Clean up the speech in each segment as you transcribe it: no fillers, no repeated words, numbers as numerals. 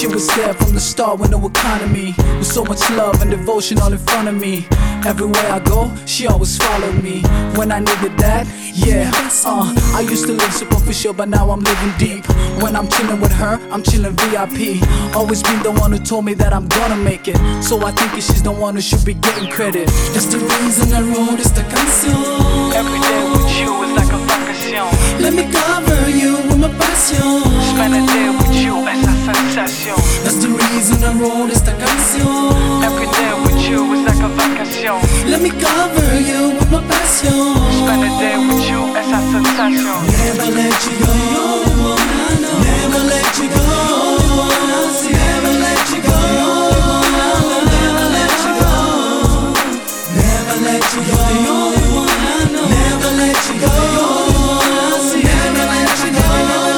She was there from the start with no economy, with so much love and devotion all in front of me. Everywhere I go, she always followed me when I needed that. Yeah, I used to live superficial, but now I'm living deep. When I'm chilling with her, I'm chilling VIP. Always been the one who told me that I'm gonna make it, so I think she's the one who should be getting credit. That's the reason I wrote esta canción. Every day with you is like a vacation. Let me cover you with my passion. Spend a day with you, esa sensación. That's the reason I wrote esta canción. Every day with you is like a vacation. Let me cover you with my passion. Spend a day with you, esa sensación. Never let you go. Never let you go. Never let you go. Never let you go. Never let you go. Never let you go. Never let you go.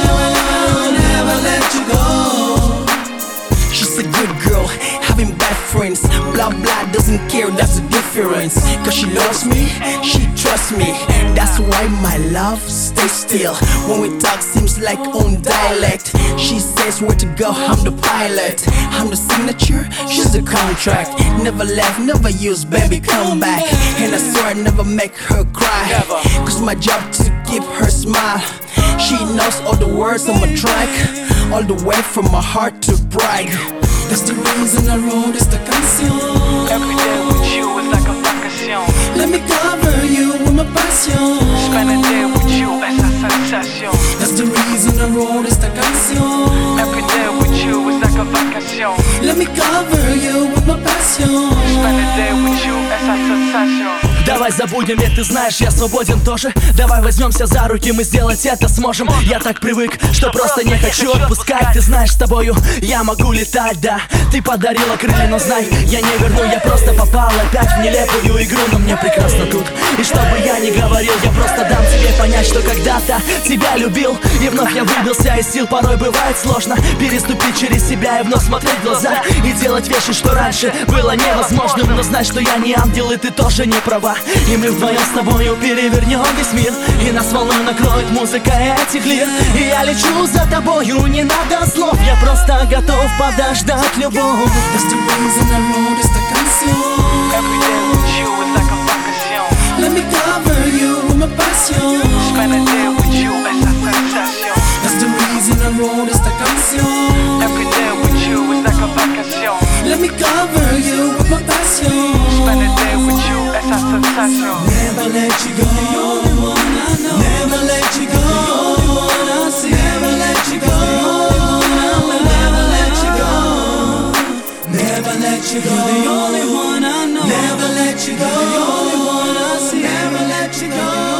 Never let you go. She's a good girl, having bad friends. Blah blah, doesn't care, that's the difference. Cause she loves me, she trusts me. That's why my love stays still. When we talk seems like own dialect. She says where to go, I'm the pilot. I'm the signature, she's the contract. Never left, never used, baby come back. And I swear I never make her cry, cause my job to keep her smile. She knows all the words on my track, all the way from my heart to brag. That's the reason I wrote esta canción. Every day with you is like a vacation. Let me cover you with my passion. Spend a day with you, esa sensación. That's the reason I wrote esta canción. Every day with you is like a vacation. Let me cover you with my passion. Spend a day with you, esa sensación. Давай забудем, ведь ты знаешь, я свободен тоже. Давай возьмемся за руки, мы сделать это сможем. Я так привык, что просто не хочу отпускать. Ты знаешь, с тобою я могу летать, да. Ты подарила крылья, но знай, я не верну. Я просто попал опять в нелепую игру, но мне прекрасно тут. И что бы я ни говорил, я просто дам тебе понять, что когда-то тебя любил. И вновь я выбился из сил, порой бывает сложно переступить через себя и вновь смотреть в глаза и делать вещи, что раньше было невозможным. Но знай, что я не ангел, и ты тоже не права. И мы вдвоем с тобою перевернем весь мир, и нас волной накроет музыка этих лир. И я лечу за тобою, не надо слов, я просто готов подождать любовь. That's the reason I wrote esta canción. Every day with you is like a vacation. Let me cover you with my passion. Spend a day with you, esa sensación. That's the reason I wrote esta canción. Every day with you is like a vacation. Let me cover you with my passion. Spend a day with you, esa sensación. Never let you go. The only one I know. Never let you go. The only one I see. Never let you go. Never let you go. Never let you go. The only one I know. Never let you go. The only one I see. Never let you go.